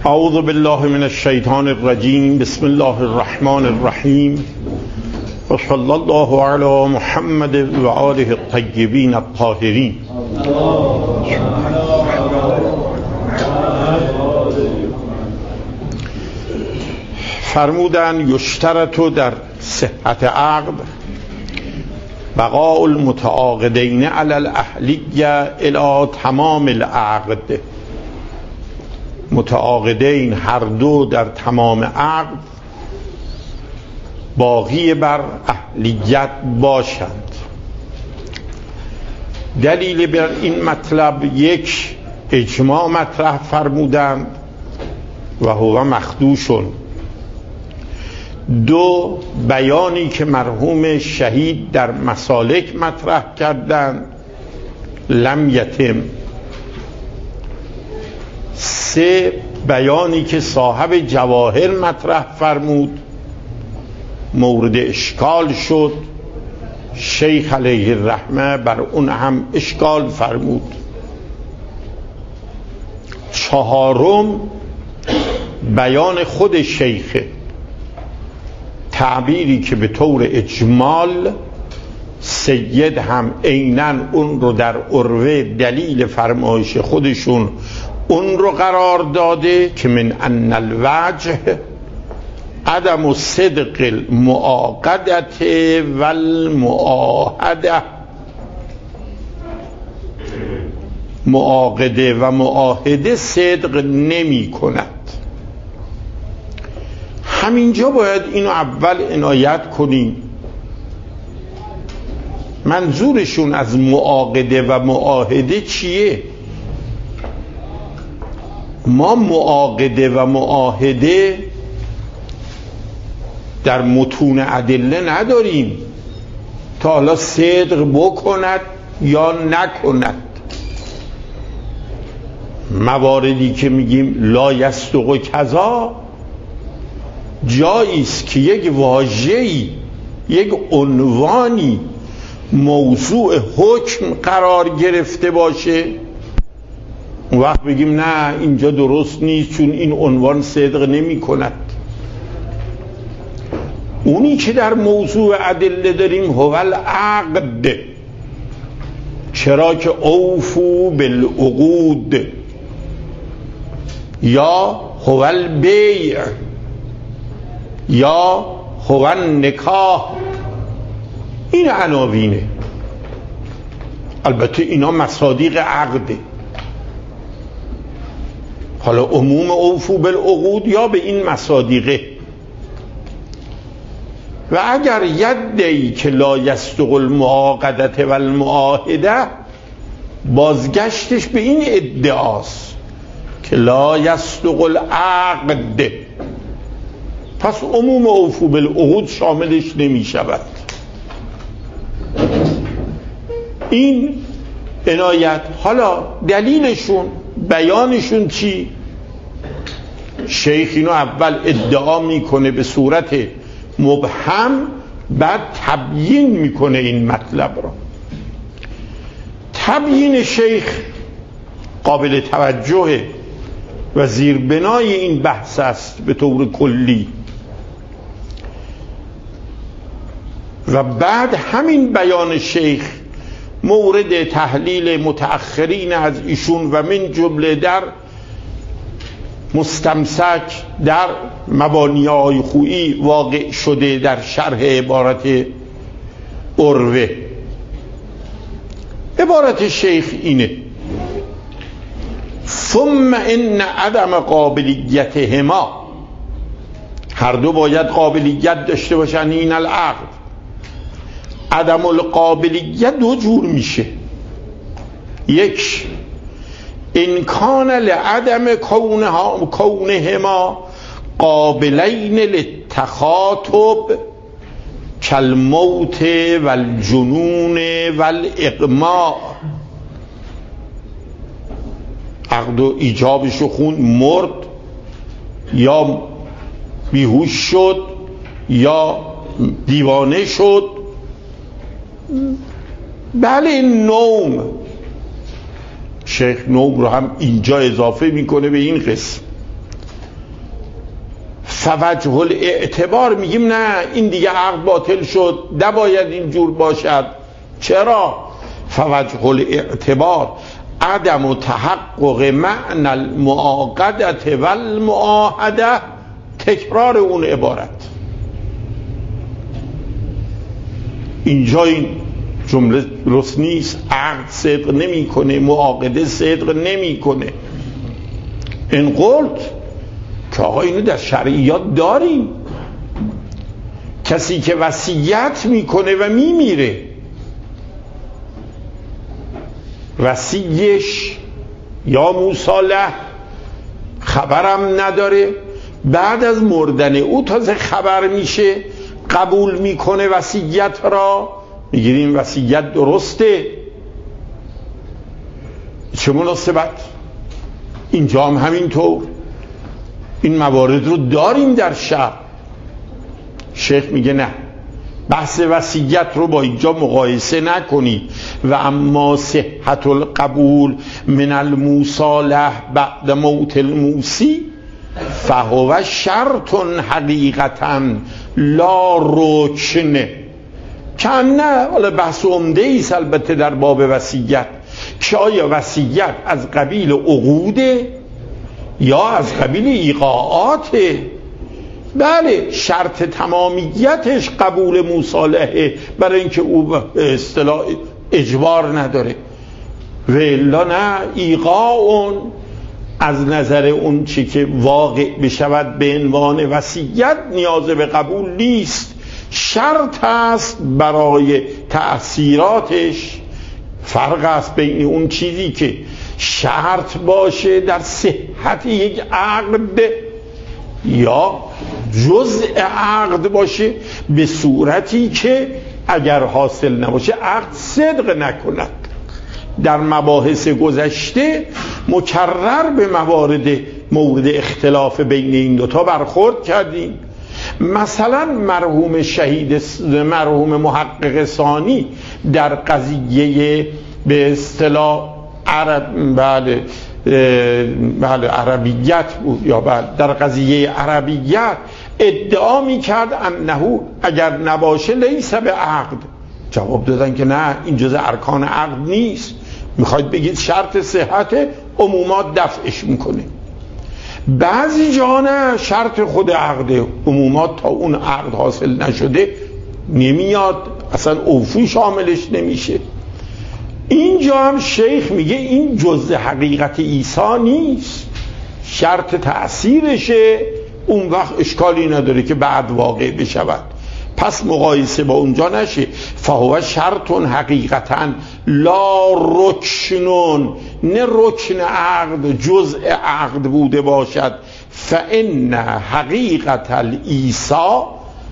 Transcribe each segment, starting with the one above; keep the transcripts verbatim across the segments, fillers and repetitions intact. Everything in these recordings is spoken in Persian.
اعوذ بالله من الشیطان الرجیم. بسم الله الرحمن الرحیم و صلی الله علی محمد و آله الطیبین الطاهرین. فرمودن یشترط در صحت عقد بقاء المتعاقدین علی الاهلیه الی تمام العقد. متعاقدین هر دو در تمام عقد باقی بر اهلیت باشند. دلیل بر این مطلب یک اجماع مطرح فرمودند و هو مخدوشون. دو بیانی که مرحوم شهید در مسالک مطرح کردند لم یتم. سه بیانی که صاحب جواهر مطرح فرمود مورد اشکال شد، شیخ علیه الرحمه بر اون هم اشکال فرمود. چهارم بیان خود شیخ، تعبیری که به طور اجمال سید هم عیناً اون رو در عروه دلیل فرمایش خودشون اون رو قرار داده که من ان الوجه عدم صدق المعاقدت و المعاهده. معاقده و معاهده صدق نمی کند. همینجا باید اینو اول عنایت کنیم. منظورشون از معاقده و معاهده چیه؟ ما معاقده و معاهده در متون ادله نداریم تا حالا صدق بکند یا نکند. مواردی که میگیم لا یصدق کذا جایی است که یک واژه‌ای، یک عنوانی موضوع حکم قرار گرفته باشه، اون وقت بگیم نه اینجا درست نیست چون این عنوان صدق نمی کند. اونی که در موضوع ادله داریم هو العقد. چرا که اوفو بالعقود یا هو البیع یا هو النکاح. این عناوینه. البته اینا مصادیق عقده. حالا عموم اوفو بالعقود یا به این مصادیقه. و اگر یدعی که لا یصدق المعاقدت و المعاهده، بازگشتش به این ادعاست که لا یصدق العقد، پس عموم اوفو بالعقود شاملش نمی شود. این عنایت. حالا دلیلشون، بیانشون چی؟ شیخ اینو اول ادعا میکنه به صورت مبهم، بعد تبیین میکنه این مطلب را. تبیین شیخ قابل توجه و زیربنای این بحث است به طور کلی. و بعد همین بیان شیخ مورد تحلیل متأخرین از ایشون و من جمله در مستمسک در مبانی‌های خویی واقع شده در شرح عبارت عروه. عبارت شیخ اینه: ثم ان عدم قابلیتهما، هر دو باید قابلیت داشته باشن. این العقد عدم القابلیت دو جور میشه. یک، امکان لعدم کونها کونهما قابلین للتخاطب کالموت والجنون والاغماء. عقد و ایجابشو خون، مرد یا بیهوش شد یا دیوانه شد. بله نوم، شیخ نوم رو هم اینجا اضافه میکنه به این قسم. فوجه الاعتبار میگیم نه این دیگه عقد باطل شد، نباید اینجور باشد. چرا؟ فوجه الاعتبار عدم تحقق معنی المعاقدت و المعاهده، تکرار اون عبارت. اینجا این جمله درست نیست. عقد صدق نمیکنه، معاقده صدق نمیکنه. این قلت که آقا اینو در شرعیات داریم، کسی که وصیت میکنه و میمیره، وصیش یا موصالح خبرم نداره، بعد از مردن او تازه خبر میشه، قبول میکنه وصیت را، میگیریم وصیت درسته. چه مناسبت؟ اینجا هم همینطور این موارد رو داریم در شرع. شیخ میگه نه، بحث وصیت رو با اینجا مقایسه نکنید. و اما صحت القبول من الموصالح بعد موت الموصی فهو شرط حقیقتا لا رکن. که نه، حالا بحث عمده ایست البته در باب وصیت که آیا وصیت از قبیل عقوده یا از قبیل ایقاعاته. بله، شرط تمامیتش قبول مصالحه، برای اینکه او به اصطلاح اجبار نداره. و الا نه، ایقاع از نظر اون چی که واقع بشود به عنوان وصیت نیاز به قبول نیست، شرط است برای تأثیراتش. فرق است بین اون چیزی که شرط باشه در صحت یک عقد یا جزء عقد باشه به صورتی که اگر حاصل نباشه عقد صدق نکند. در مباحث گذشته مکرر به موارد مورد اختلاف بین این دوتا برخورد کردیم. مثلا مرحوم شهید مرحوم محقق ثانی در قضیه به اصطلاح عرب بله بله عربیت بود یا بله در قضیه عربیت ادعا میکرد انه اگر نباشه لیس به عقد. جواب دادن که نه، این جزء ارکان عقد نیست. میخواید بگید شرط صحت عمومات دفعش میکنه. بعضی جا نه، شرط خود عقد عمومات تا اون عقد حاصل نشده نمیاد، اصلا اوفی شاملش نمیشه. اینجا هم شیخ میگه این جزء حقیقت عیسی نیست، شرط تأثیرشه، اون وقت اشکالی نداره که بعد واقع بشود. پس مقایسه با اونجا نشه. فهو شرط حقیقتا لا رکنون، نه رکن عقد جزء عقد بوده باشد. فان حقیقت العیسی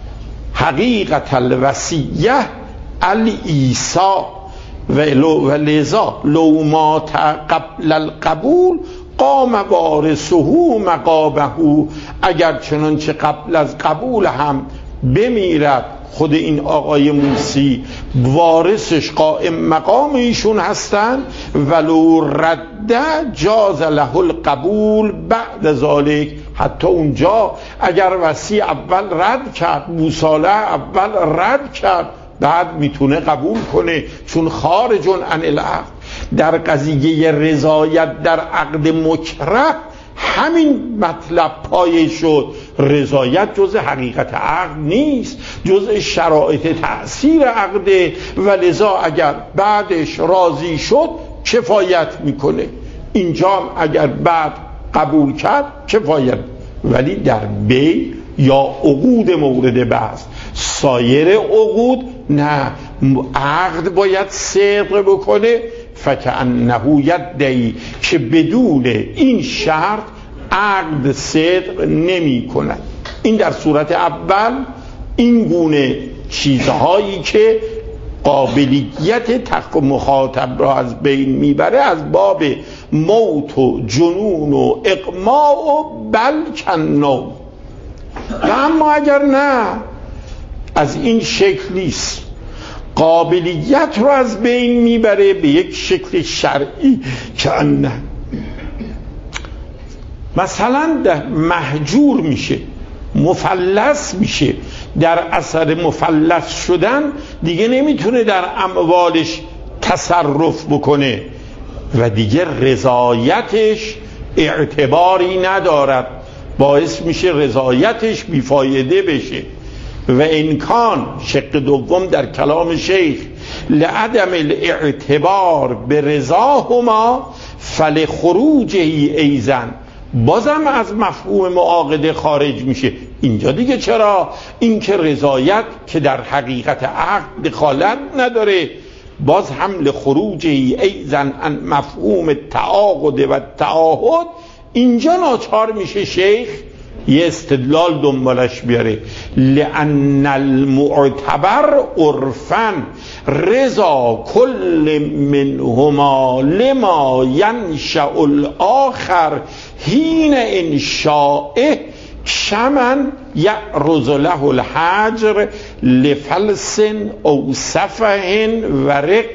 حقیقت الوصیه العیسی و لذا لو مات قبل القبول قام وارثه مقامه. اگر چنانچه قبل از قبول هم بمیرد خود این آقای موسی، وارثش قائم مقام ایشون هستن. ولو رد جاز له القبول بعد ذالک، حتی اونجا اگر وصی اول رد کرد، موصالح اول رد کرد، بعد میتونه قبول کنه چون خارجون عن العقد. در قضیه رضایت در عقد مکره همین مطلب پایه شد. رضایت جزء حقیقت عقد نیست، جزء شرایط تأثیر عقده و لذا اگر بعدش راضی شد کفایت میکنه. اینجا هم اگر بعد قبول کرد کفایت. ولی در بی یا عقود مورد بحث، سایر عقود نه، عقد باید صدق بکنه. فکأنه یدعی که بدون این شرط عقد صدق نمی کند. این در صورت اول این گونه چیزهایی که قابلیت تحقق مخاطب را از بین میبره از باب موت و جنون و اقماع و بلکنو. و اما اگر نه، از این شکل نیست، قابلیت رو از بین میبره به یک شکل شرعی که انه مثلا محجور میشه. مفلس میشه. در اثر مفلس شدن دیگه نمیتونه در اموالش تصرف بکنه و دیگه رضایتش اعتباری ندارد، باعث میشه رضایتش بیفایده بشه. و امکان شق دوم در کلام شیخ لعدم الاعتبار به رضاهما فلخروجه ایزن، بازم از مفهوم معاقده خارج میشه. اینجا دیگه چرا؟ این که رضایت که در حقیقت عقد دخالت نداره، باز هم لخروجه ایزن ان مفهوم تعاقد و تعاهد، اینجا ناچار میشه شیخ یه استدلال دنبالش بیاره. لأن المعتبر عرفاً رضا کل منهما لما ینشأ الآخر حین انشائه شمن یعرض له الحجر لفلس او سفه و رق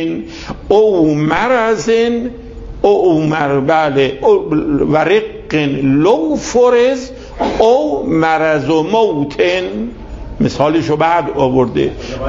او مرض او مربله و رق لو فرز او مرض و موتن. مثالشو بعد آورده.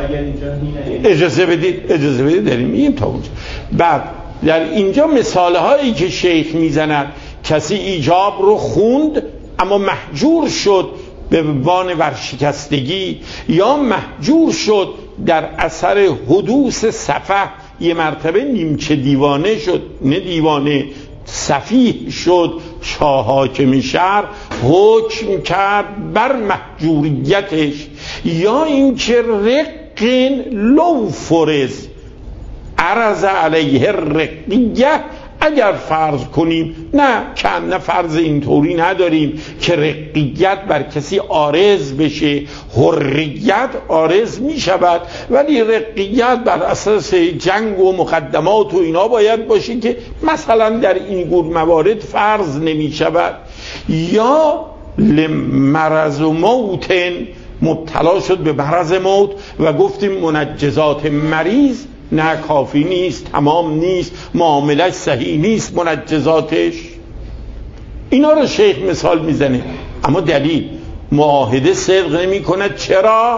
اجازه بدید اجازه بدید داریم میگیم تا اونجا. بعد در اینجا مثال هایی که شیخ میزند، کسی ایجاب رو خوند اما محجور شد به عنوان ورشکستگی، یا محجور شد در اثر حدوث سفه، یه مرتبه نیمچه دیوانه شد، نه دیوانه، سفیه شد، شاه حاکم شهر حکم کرد بر محجوریتش. یا اینکه رقین لو فرز عرض علیه الرقیه، اگر فرض کنیم، نه کنه فرض اینطوری نداریم که رقیت بر کسی عارض بشه، حریت عارض می شود، ولی رقیت بر اساس جنگ و مقدمات و اینا باید باشه که مثلا در این گونه موارد فرض نمی شود. یا لمرض و موتن، مبتلا شد به مرض موت و گفتیم منجزات مریض نه کافی نیست، تمام نیست، معاملش صحیح نیست منجزاتش. اینا رو شیخ مثال میزنه، اما دلیل معاهده صدق نمی کند. چرا؟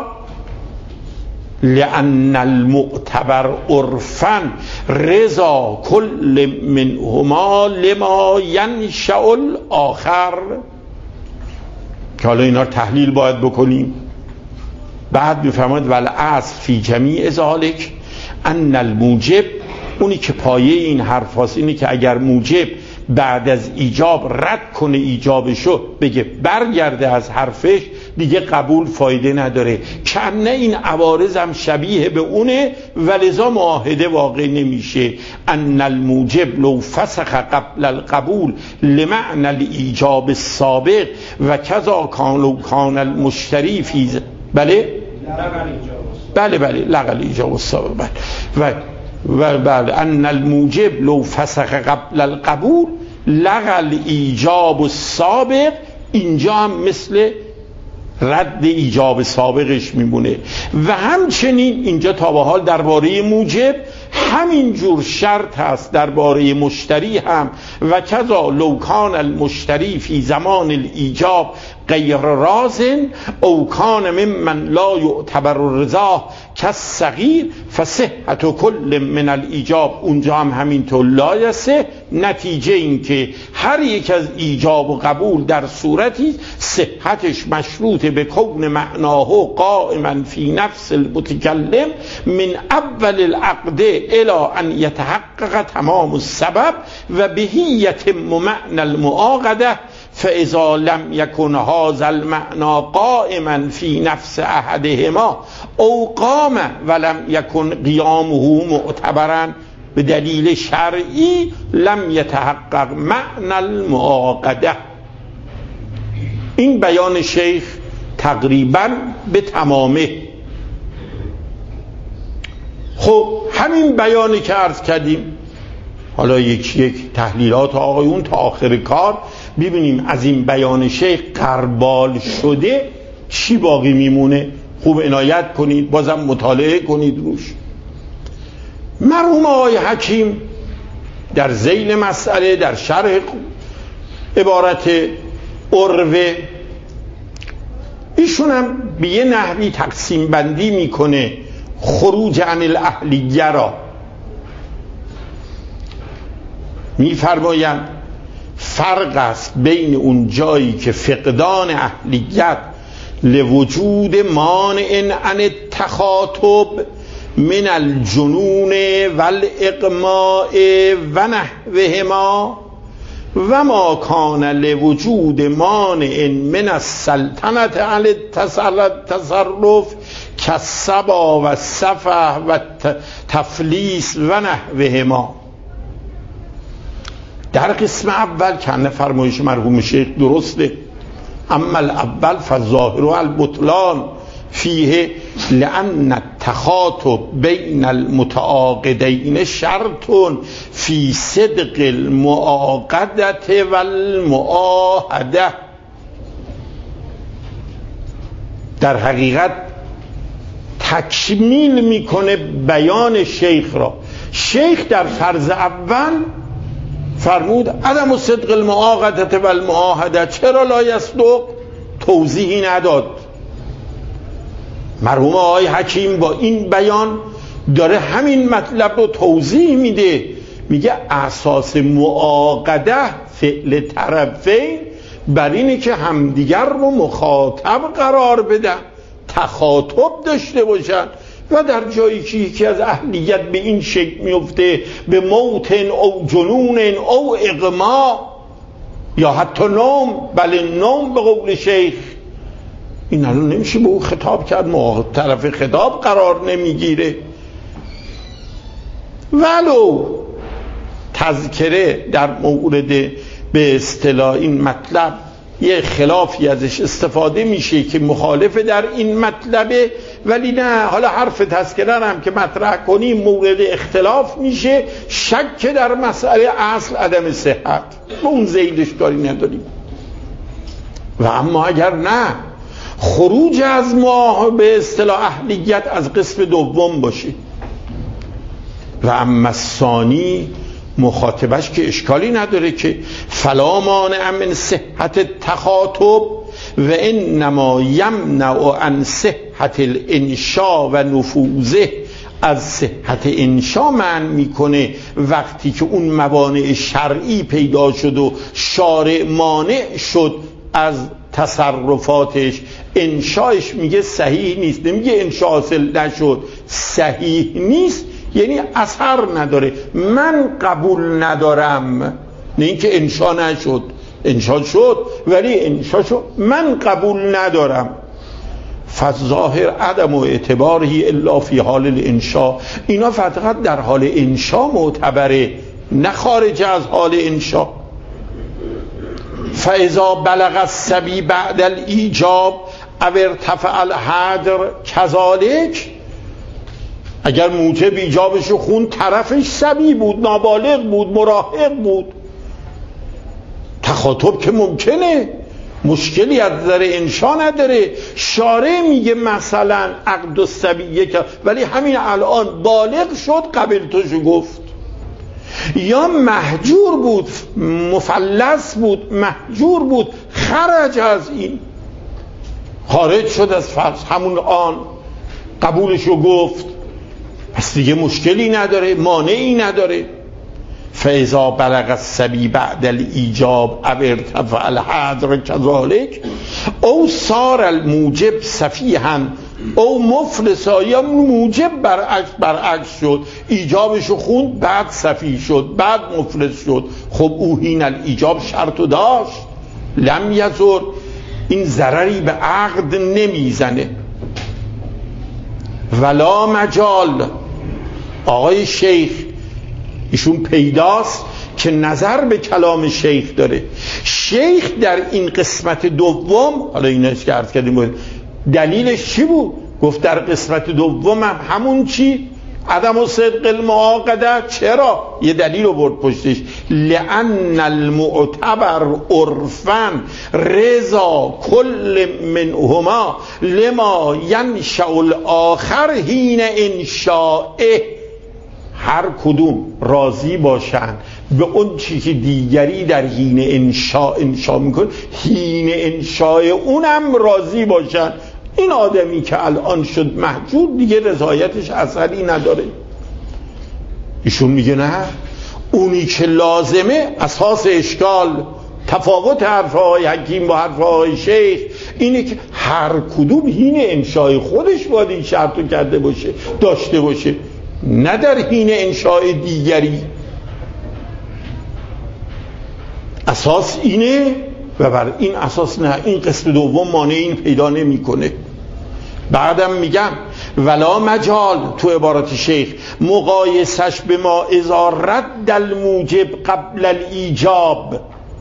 لأن المعتبر عرفاً رضا کل منهما لما ینشأ الآخر، که حالا اینا رو تحلیل باید بکنیم. بعد میفرماید والاصل فی جمیع ذالک ان الموجب، اونی که پایه این حرف هاست اینه که اگر موجب بعد از ایجاب رد کنه ایجابشو، بگه برگرده از حرفش، دیگه قبول فایده نداره. کنه این عوارض هم شبیه به اونه ولذا معاهده واقع نمیشه. ان الموجب لو فسخ قبل القبول لمعنى الایجاب السابق و کذا کان لو کان المشتری فی بله بله بله لغل ایجاب السابق بله و و بله ان الموجب لو فسخ قبل القبول لغل ایجاب السابق، اینجا هم مثل رد ایجاب سابقش میمونه. و همچنین اینجا تا به حال درباره موجب همین جور شرط هست درباره مشتری هم. و کذا لو کان المشتری فی زمان الایجاب غیر رازن او کان ممن لا یعتبر الرضا کالصغیر فصحت کل من الایجاب، اونجا هم همینطور لایسه. نتیجه این که هر یک از ایجاب و قبول در صورتی صحتش مشروط به کون معناه قائما فی نفس المتکلم من اول العقد الى ان یتحقق تمام السبب و بهیت معنى المعاقده، فاذا لم یکن هذا المعنى قائما فی نفس احدهما او قام ولم یکن قیامه معتبرا به دلیل شرعی لم یتحقق معنى المعاقده. این بیان شیخ تقریبا به تمامه. خب همین بیانی که عرض کردیم، حالا یک یک تحلیلات آقایون تا آخر کار ببینیم از این بیان شیخ قربال شده چی باقی میمونه. خوب عنایت کنید، بازم مطالعه کنید روش. مرحوم آقای حکیم در ذیل مسئله در شرح عبارت عروه ایشون هم به یه نحوی تقسیم بندی میکنه خروج عن الاهلیه را. میفرمایند فرق است بین اون جایی که فقدان اهلیت لوجود مانع عن التخاطب من الجنون والاغماء و نحوهما و ما کان لوجود مانع من السلطنة علی التصرف کالصبا و السفه و تفلیس و نحوهما. در قسم اول که فرمایش مرحوم شیخ درسته، اما الاول فالظاهر البطلان فیه لأن التخاطب بین المتعاقدین شرط فی صدق المعاقدة والمعاهده. در حقیقت تکمیل میکنه بیان شیخ را. شیخ در فرض اول فرمود عدم صدق المعاقدة والمعاهده، چرا لا یصدق؟ توضیحی نداد. مرحوم آقای حکیم با این بیان داره همین مطلب رو توضیح میده، میگه اساس معاقده فعل طرفین بر اینه که همدیگر رو مخاطب قرار بدن، تخاطب داشته باشن. و در جایی که یکی از اهلیت به این شکل میفته به موت او جنون او اغما یا حتی نوم، بله نوم به قول شیخ، این الان نمیشه به او خطاب کرد، طرف خطاب قرار نمیگیره. ولو تذکره در مورد به اصطلاح این مطلب یه خلافی ازش استفاده میشه که مخالف در این مطلبه، ولی نه، حالا حرف تذکره هم که مطرح کنیم مورد اختلاف میشه، شک در مسئله اصل عدم صحت، به اون زیدش کاری نداریم. و اما اگر نه خروج از ما به اصطلاح اهلیت از قسم دوم باشه و اما الثانی مخاطبش که اشکالی نداره که فلا مانع من صحت تخاطب و انما یمنع عن صحت الانشاء و نفوذه. از صحت انشاء منع میکنه وقتی که اون موانع شرعی پیدا شد و شارع مانع شد از تصرفاتش. انشاءش میگه صحیح نیست، نمیگه انشاء حاصل نشد، صحیح نیست یعنی اثر نداره، من قبول ندارم، نه اینکه انشا نشد، انشا شد ولی انشا شد من قبول ندارم. فالظاهر عدم و اعتباری الا فی حال الانشا، اینا فقط در حال انشا معتبره، نه خارج از حال انشا. فاذا بلغ الصبی بعد الایجاب او ارتفع الحدر کذالک، اگر موجب ایجابش خون طرفش صبی بود، نابالغ بود، مراهق بود، تخاطب که ممکنه، مشکلی از نظر انشا نداره. شارع میگه مثلا عقد الصبیه که ولی همین الان بالغ شد قبل توشو گفت، یا محجور بود، مفلس بود، محجور بود، خرج از این، خارج شد از فرض همون آن قبولشو گفت، پس دیگه مشکلی نداره، مانعی نداره. فاذا بلغ الصبی بعد الایجاب او ارتفع الحدر کذالک او صار الموجب سفیها او مفلسا، یا موجب برعکس برعکس شد، ایجابشو خوند بعد سفیه شد بعد مفلس شد. خب او هین الایجاب شرطو داشت، لم یزر، این ضرری به عقد نمیزنه. ولا مجال، آقای شیخ ایشون پیداست که نظر به کلام شیخ داره. شیخ در این قسمت دوم، حالا اینش که عرض کردیم دلیلش چی بود؟ گفت در قسمت دوم هم همون چی؟ عدم و صدق المعاقده. چرا؟ یه دلیل رو برد پشتش، لأن المعتبر عرفاً رضا کل منهما لما ینشأ الآخر حین انشائه. هر کدوم راضی باشن به اون چی که دیگری در حین انشاء انشاء میکنه حین انشاء اونم راضی باشن. این آدمی که الان شد محجور دیگه رضایتش اثری نداره. ایشون میگه نه، اونی که لازمه اساس اشکال تفاوت حرفهای حکیم با حرفهای شیخ اینه که هر کدوم حین انشاء خودش باید این شرط رو کرده باشه داشته باشه، نه در حین انشاء دیگری. اساس اینه و بر این اساس نه، این قسم دوم مانع این پیدا نمیکنه. بعدم میگم ولا مجال تو عبارت شیخ مقایسش به ما اذا رد الموجب قبل الایجاب،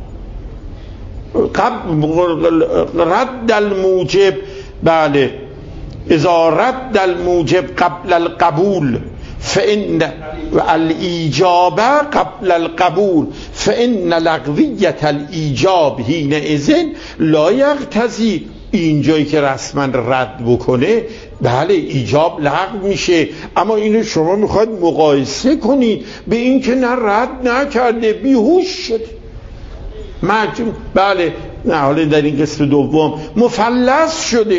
رد الموجب بله اذا رد الموجب قبل القبول فإن الإيجاب قبل القبول فإن لغوية الإيجاب حينئذ لا يقتضي. اینجایی که رسما رد بکنه بله ایجاب لغو میشه، اما اینو شما میخواید مقایسه کنید به این که نه رد نکرده بیهوش شده مجموع. بله نه حالا در این قسم دوم مفلس شده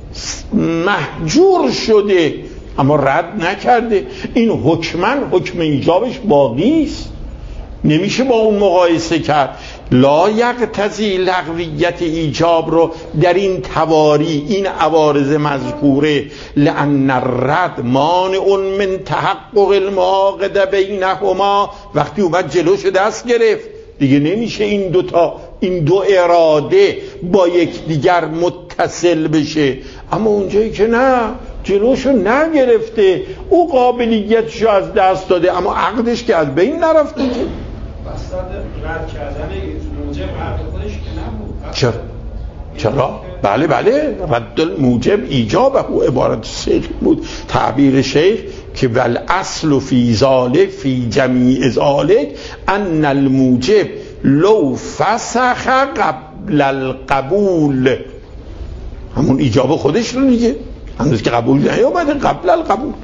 محجور شده اما رد نکرده، این حکمن حکم ایجابش باقی است، نمیشه با اون مقایسه کرد. لا یقتضی لغویت ایجاب رو در این تواری این عوارض مذکوره لأن الرد مانع من تحقق المعاقده بینهما. وقتی اومد جلوش دست گرفت دیگه نمیشه این دوتا این دو اراده با یک دیگر متصل بشه. اما اونجایی که نه جلوشو نگرفته او قابلیتشو از دست داده اما عقدش که از بین نرفته که بساط رد کردن موجب عقد خودش که نبود. چرا؟ چرا؟ بله بله رد الموجب ایجابه او عبارت شیخ بود، تعبیر شیخ که ول اصل فی ذالک فی جمیع ذالک ان الموجب لو فسخ قبل القبول، همون ایجاب خودش رو دیگه هنوز که قبول نیامده قبل القبول.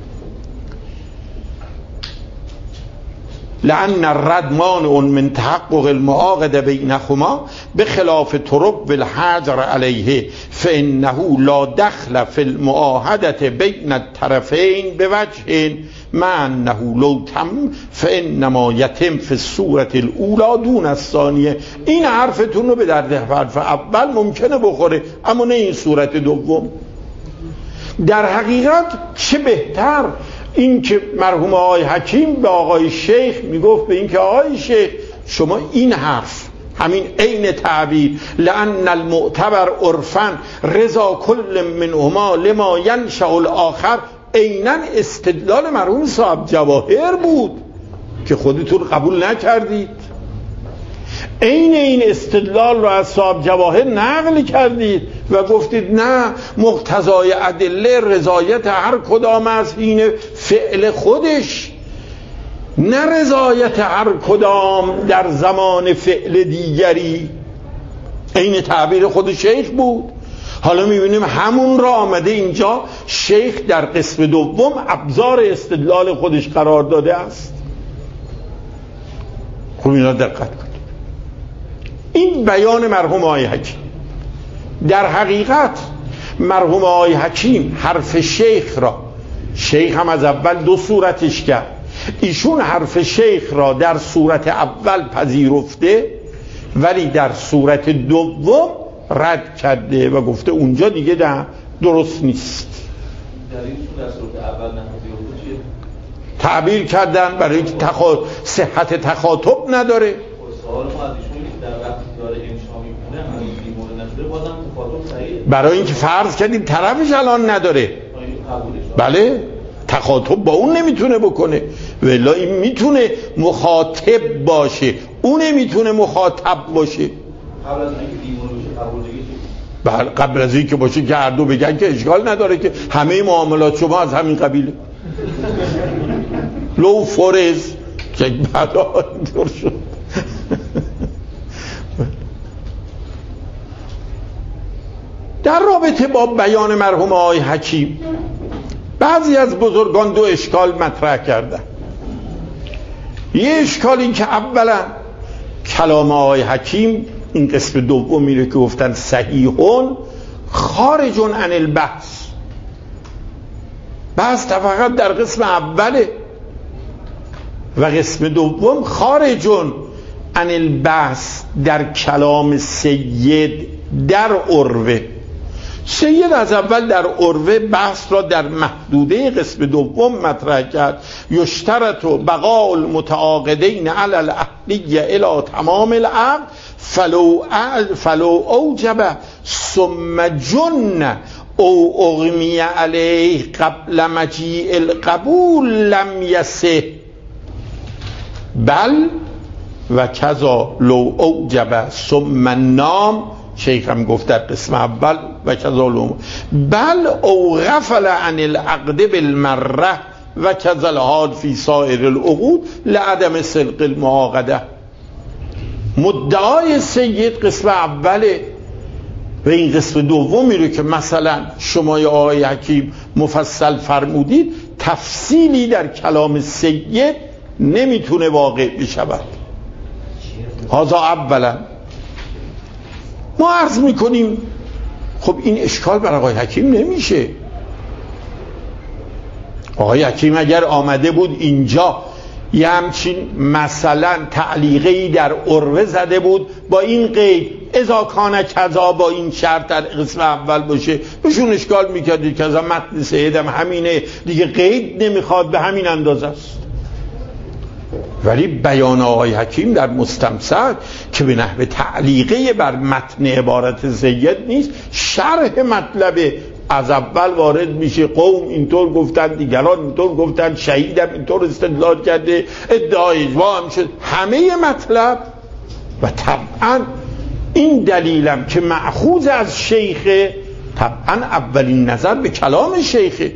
لأن الرد مانع من تحقق المعاقده بینهما بخلاف طرق والحجر علیه فإنه لا دخل في المعاهده بین الطرفین بوجه مع انه لو تم فإنما یتم في الصورة الاولى دون الثانیه. این حرفتون رو به درد حرف اول ممکنه بخوره اما نه این صورت دوم. در حقیقت چه بهتر این که مرحوم آقای حکیم به آقای شیخ میگفت به این که آقای شیخ شما این حرف همین عین تعبیر لأن المعتبر عرفا رضا کل منهما لما ینشأ الآخر عیناً استدلال مرحوم صاحب جواهر بود که خودتون قبول نکردید. عین این استدلال رو از صاحب جواهر نقل کردید و گفتید نه مقتضای ادله رضایت هر کدام از حین فعل خودش نه رضایت هر کدام در زمان فعل دیگری. عین تعبیر خود شیخ بود. حالا میبینیم همون را آمده اینجا شیخ در قسم دوم ابزار استدلال خودش قرار داده است. خوب اینا دقت کن. این بیان مرحوم آقای حکیم. در حقیقت مرحوم آقای حکیم حرف شیخ را، شیخ هم از اول دو صورتش کرد، ایشون حرف شیخ را در صورت اول پذیرفته ولی در صورت دوم رد کرده و گفته اونجا دیگه ده درست نیست. در این صورت صورت اول نپذیرفته چیه؟ تعبیر کردن برای اینکه تخا... صحت تخاطب نداره. سوال ما از ایشون در وقتی داره انشا میکنه هنوز بیمونه نشده بازم تخاطب صحیحه، برای اینکه فرض کردیم طرفش الان نداره. بله تخاطب با اون نمیتونه بکنه ولی این میتونه مخاطب باشه، اون نمیتونه مخاطب باشه. قبل از اینکه بیمونه بشه قبول دیگه بله قبل از اینکه باشه که هر دو بگن که اشکال نداره که همه معاملات شما از همین قبیله. لو فرض که بعدا اینطور شد. در رابطه با بیان مرحوم آقای حکیم بعضی از بزرگان دو اشکال مطرح کردن. یه اشکال این که اولا کلام آقای حکیم این قسم دوم میره که گفتن صحیحون خارجون عن البحث، بحث فقط در قسم اوله و قسم دوم خارجون عن البحث در کلام سید در عروه. سید از اول در عروه بحث را در محدوده قسم دوم مطرح کرد. یشترط بقاء المتعاقدین علی الاهلیه الی تمام العقد فلو فلو اوجب ثم جن او اغمی علیه قبل مجیء القبول لم یصح، بل و کذا لو اوجب ثم نام، شیخ هم گفت در قسم اول و کذا لو، بل او غفل عن العقد بالمره و کذا الحال فی سایر العقود لعدم صدق المعاقده. مدعای سید قسم اوله و این قسم دومی رو که مثلا شما یا آقای حکیم مفصل فرمودید تفصیلی در کلام سید نمیتونه واقع بشود. هذا اولا. ما عرض میکنیم خب این اشکال بر آقای حکیم نمیشه. آقای حکیم اگر آمده بود اینجا یه همچین مثلا تعلیقی در عروه زده بود با این قید اذا کان کذا، با این شرط در قسم اول باشه، بهشون اشکال میکردید که از متن سیدم همینه دیگه، قید نمیخواد، به همین اندازه است. ولی بیان آقای حکیم در مستمسک که به نحو تعلیقه بر متن عبارت سید نیست، شرح مطلب از اول وارد میشه. قوم اینطور گفتن، دیگران اینطور گفتن، شهیدم اینطور استدلال کرده، ادعای اجماع هم شد، همه مطلب. و طبعا این دلیلم که مأخوذ از شیخه، طبعا اولین نظر به کلام شیخه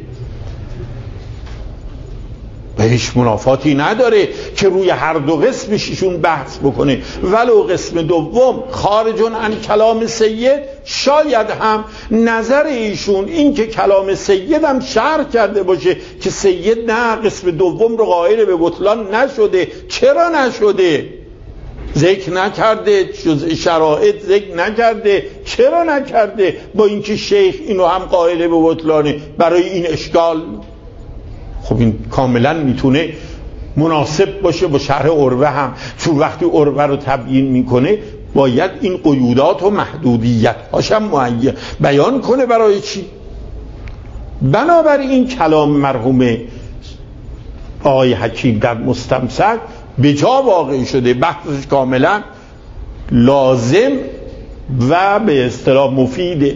و هیچ منافاتی نداره که روی هر دو قسمش ایشون بحث بکنه. ولو قسم دوم خارجون عن کلام سید، شاید هم نظر ایشون این که کلام سید هم شرح کرده باشه که سید نه قسم دوم رو قائل به بطلان نشده. چرا نشده؟ ذکر نکرده، جزء شرایط ذکر نکرده. چرا نکرده؟ با اینکه شیخ اینو هم قائل به بطلانه. برای این اشکال خب این کاملا میتونه مناسب باشه با شرح عروه هم، چون وقتی عروه رو تبیین میکنه باید این قیودات و محدودیت هاشم معین بیان کنه. برای چی؟ بنابراین کلام مرحوم آقای حکیم در مستمسک به جا واقع شده، بحثش کاملا لازم و به اصطلاح مفیده.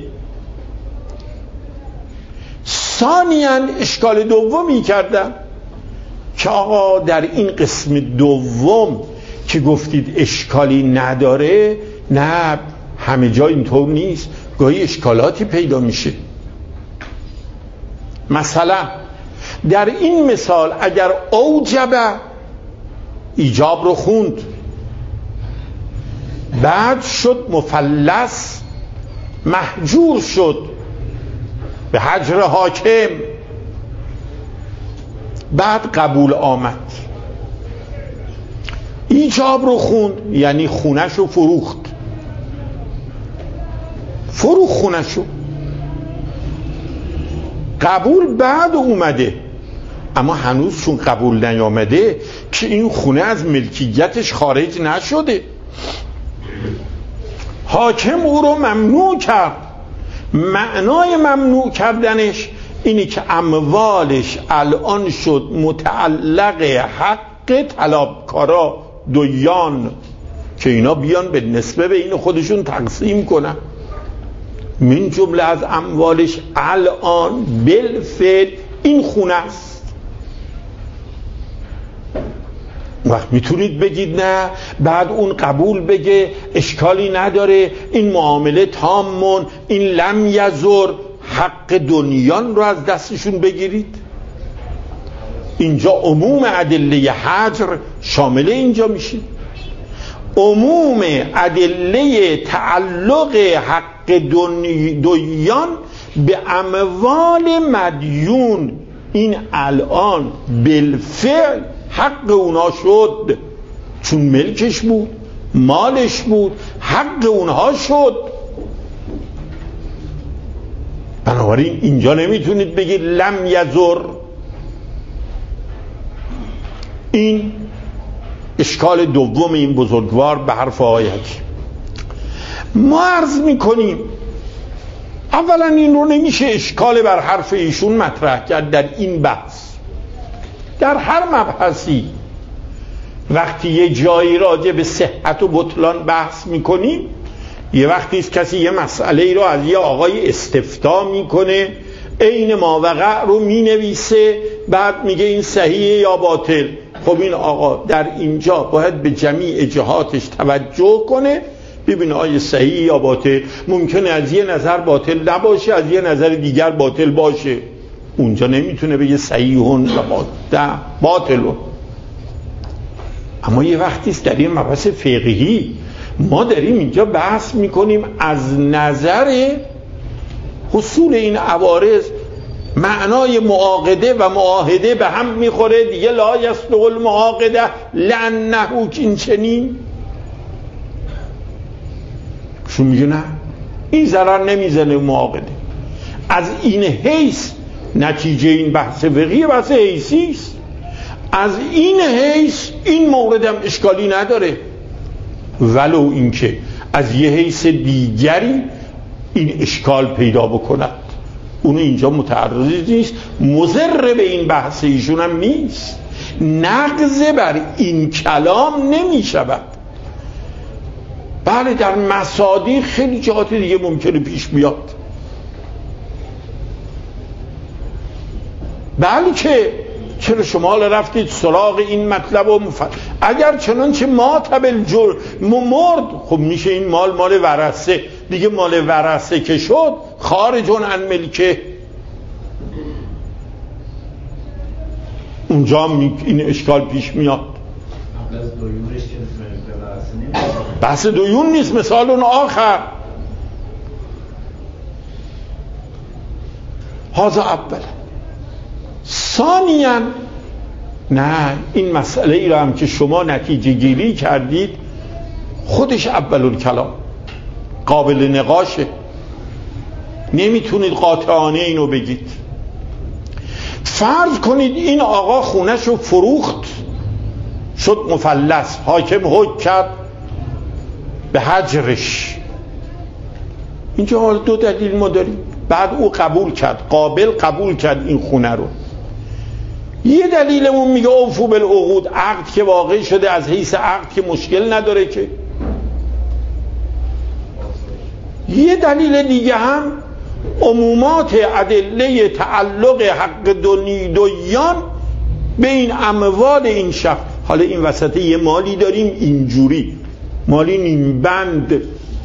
ثانیاً اشکال دومی کردم که آقا در این قسم دوم که گفتید اشکالی نداره، نه همه جا اینطور نیست، گاهی اشکالاتی پیدا میشه. مثلا در این مثال اگر اوجب ایجاب رو خوند، بعد شد مفلس، محجور شد به حجر حاکم، بعد قبول آمد، ایجاب رو خوند یعنی خونش رو فروخت، فروخ خونش رو، قبول بعد اومده، اما هنوز چون قبول نیامده که این خونه از ملکیتش خارج نشده، حاکم او رو ممنوع کرد. معنای ممنوع کردنش اینی که اموالش الان شد متعلق حق طلبکارا دویان که اینا بیان به نسبه بین خودشون تقسیم کنن. من جمله از اموالش الان بالفعل این خونه است. وقت میتونید بگید نه، بعد اون قبول بگه اشکالی نداره، این معامله تامون، این لم یزر، حق دنیان رو از دستشون بگیرید. اینجا عموم ادله حجر شامل اینجا میشه، عموم ادله تعلق حق دنیان به اموال مدیون این الان بالفعل حق اونا شد، چون ملکش بود، مالش بود، حق اونها شد. بنابراین اینجا نمیتونید بگید لم یزر. این اشکال دوم این بزرگوار به حرف آیه حکیم. ما عرض میکنیم اولا این رو نمیشه اشکال بر حرف ایشون مطرح کرد در این بحث. در هر مبحثی وقتی یه جایی راجع به صحت و بطلان بحث میکنیم، یه وقتی است کسی یه مسئله ای رو از یه آقای استفتا میکنه، عین ما وقع رو مینویسه، بعد میگه این صحیحه یا باطل. خب این آقا در اینجا باید به جمیع جهاتش توجه کنه، ببینه آیا صحیح یا باطل. ممکنه از یه نظر باطل نباشه، از یه نظر دیگر باطل باشه، اونجا نمیتونه بگه صحیحون و باطلون. اما یه وقتی است در این مبحث فقهی ما داریم اینجا بحث میکنیم از نظر حصول این عوارض، معنای معاقده و معاهده به هم میخوره دیگه، لا یصلح المعاقده لانه این چنین. شو میگه نه این ضرر نمیزنه معاقده. از این حیث نتیجه این بحث فقهی بحث حیثی است. از این حیث این مورد هم اشکالی نداره، ولو اینکه از یه حیث دیگری این اشکال پیدا بکند، اونو اینجا متعرض نیست، مضر به این بحث ایشون هم نیست، نقض بر این کلام نمی شود. بله در مصادیق خیلی جهات دیگه ممکنه پیش بیاد، بله که چرا شما رفتید سراغ این مطلب و مف... اگر چنانچه ما تبل جر مرد، خب میشه این مال مال ورثه دیگه، مال ورثه که شد خارجون عن ملکه، اونجا این اشکال پیش میاد. بحث دویون نیست، مثال اون آخر هذا اول. ثانیاً نه، این مسئله ای را هم که شما نتیجه گیری کردید خودش اول الکلام قابل نقاشه، نمیتونید قاطعانه اینو بگید. فرض کنید این آقا خونه‌شو فروخت، شد مفلس، حاکم حکم کرد به حجرش. اینجا دو دلیل ما داریم. بعد او قبول کرد، قابل قبول کرد این خونه رو. یه دلیلمون میگه اوفو بالعقود، عقد که واقع شده، از حیث عقد که مشکل نداره که. یه دلیل دیگه هم عمومات ادله تعلق حق دنیان به این اموال این شخص. حالا این وسط یه مالی داریم اینجوری، مالی نیم بند،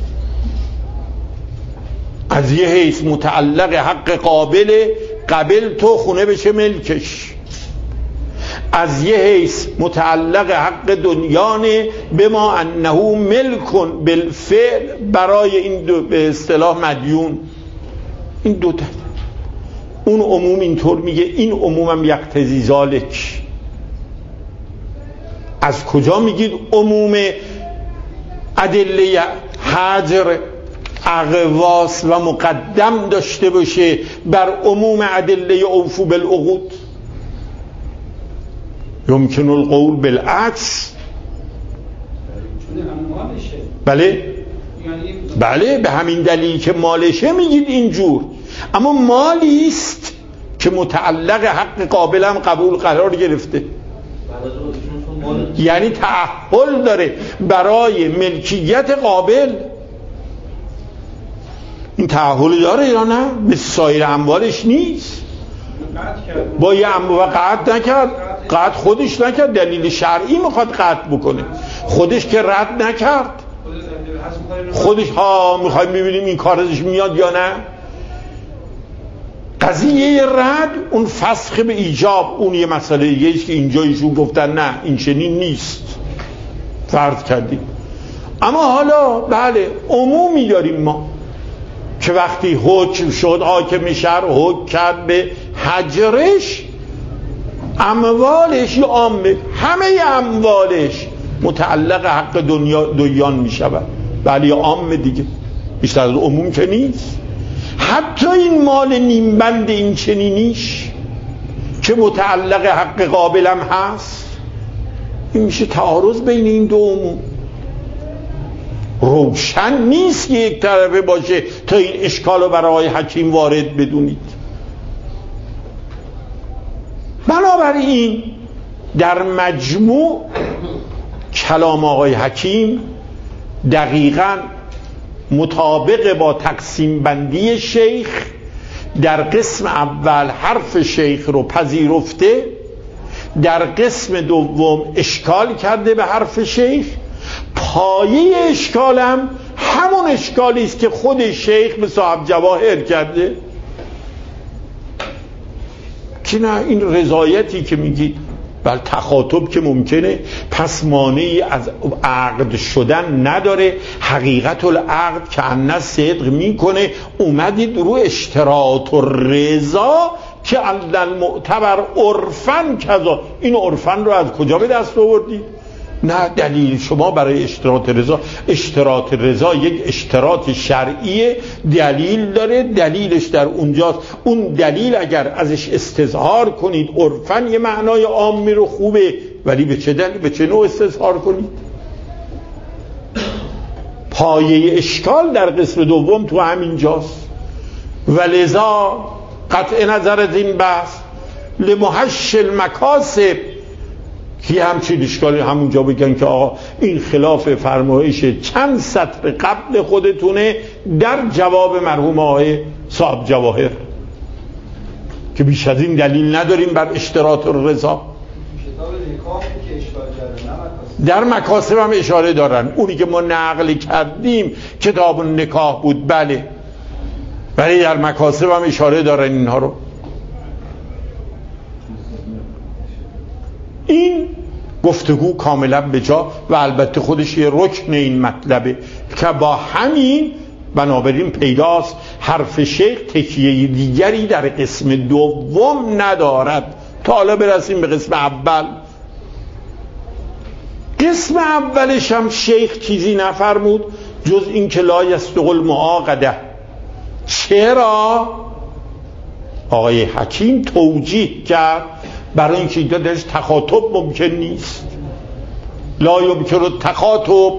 از یه حیث متعلق حق قابل، قبل تو خونه بشه ملکش. از یه حیث متعلق حق دنیانه به ما انه ملکن بالفعل، برای این دو به اصطلاح مدیون. این دو تا اون عموم اینطور میگه، این عمومم یقتضی ذالک. از کجا میگید عموم ادله حجر اقواس و مقدم داشته باشه بر عموم ادله اوفو بالعقود؟ یمکن القول بالعکس. بله بله به همین دلیل که مالشه میگید اینجور، اما مالی است که متعلق حق قابل هم قبول قرار گرفته، یعنی تعهل داره برای ملکیت قابل. این تعهل داره یا نه؟ مثل سایر اموالش نیست. با یه اموال قطع نکرد، قطع خودش نکرد، دلیل شرعی میخواد قطع بکنه، خودش که رد نکرد، خودش ها میخوایم ببینیم این کار ازش میاد یا نه. قضیه رد اون فسخ به ایجاب اون یه مسئله دیگه است که اینجا ایشون گفتن نه این چنین نیست، فرض کردیم. اما حالا بله عمومی داریم ما که وقتی حکم شد، حاکم شهر حکم کرد به حجرش، اموالش یا عامه، همه اموالش متعلق حق دنیا دویان می شود، ولی عام دیگه، بیشتر از عموم که نیست. حتی این مال نیمبند این چنینیش که متعلق حق قابلم هست، این میشه تعارض بین این دو عموم. روشن نیست که یک طرفه باشه تا این اشکال رو برای حکیم وارد بدونید. بنابراین در مجموع کلام آقای حکیم دقیقاً مطابق با تقسیم بندی شیخ در قسم اول حرف شیخ رو پذیرفته، در قسم دوم اشکال کرده به حرف شیخ. پایه اشکالم همون اشکالی است که خود شیخ به صاحب جواهر کرده، که نه این رضایتی که میگید بل تخاطب که ممکنه، پس مانعی از عقد شدن نداره. حقیقت العقد که انه صدق میکنه. اومدید رو اشتراط و رضا که المعتبر عرفن کذا، این عرفن رو از کجا به دست آوردید؟ نه دلیل شما برای اشتراط رضا. اشتراط رضا یک اشتراط شرعیه، دلیل داره، دلیلش در اونجاست. اون دلیل اگر ازش استظهار کنید عرفن یه معنای عامی رو خوبه، ولی به چه دلیل، به چه نوع استظهار کنید؟ پایه اشکال در قسم دوم تو همین جاست. ولذا قطع نظر از این بحث لمحش المکاسب که همچین اشکالی همونجا بگن که آقا این خلاف فرمایش چند سطر قبل خودتونه در جواب مرحوم آقای صاحب جواهر، که بیش از این دلیل نداریم بر اشتراط الرضا. در مکاسب هم اشاره دارن. اونی که ما نقل کردیم کتاب نکاح بود، بله، ولی در مکاسب هم اشاره دارن اینها رو. این گفتگو کاملا به جا و البته خودش یه رکن این مطلبه که با همین بنابراین پیداست حرف شیخ تکیه دیگری در قسم دوم ندارد. تا حالا برسیم به قسم اول. قسم اولش هم شیخ چیزی نفرمود جز این که لا یصدق المعاقده. چرا؟ آقای حکیم توجیه کرد برای اینکه اینجا درش تخاطب ممکن نیست. لا یمکن التخاطب.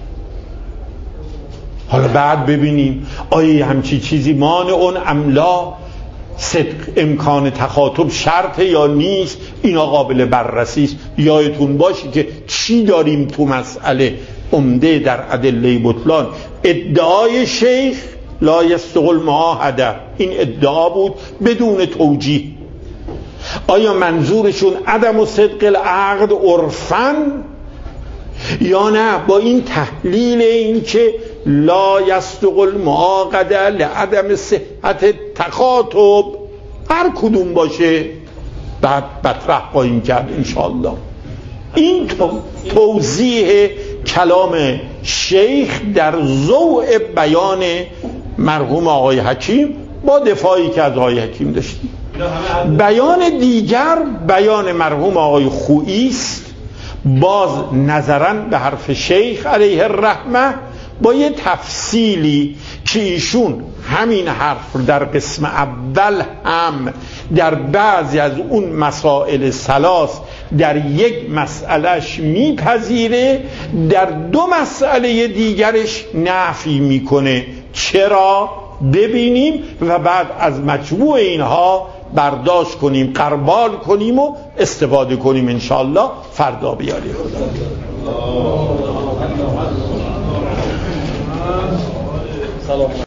حالا بعد ببینیم آیا همچی چیزی مانع اون املا صدق امکان تخاطب شرط یا نیست. اینا قابل بررسی است. یادتون باشه که چی داریم تو مسئله عمده در ادله بطلان. ادعای شیخ لا یصدق المعاهده، این ادعا بود بدون توجیه. آیا منظورشون عدم و صدق العقد عرفاً یا نه با این تحلیل این که لا یصدق المعاقده لعدم صحت تخاطب؟ هر کدوم باشه بعد مطرح خواهیم کرد انشاءالله. این توضیح کلام شیخ در ضوء بیان مرحوم آقای حکیم با دفاعی که از آقای حکیم داشتیم. بیان دیگر بیان مرحوم آقای خویی است، باز نظراً به حرف شیخ علیه الرحمه با یه تفصیلی که ایشون همین حرف در قسم اول هم در بعضی از اون مسائل ثلاث در یک مسئلهش میپذیره، در دو مسئله دیگرش نفی میکنه. چرا؟ ببینیم و بعد از مجموع اینها برداشت کنیم، قربال کنیم و استفاده کنیم انشاءالله. فردا بیاری خدا.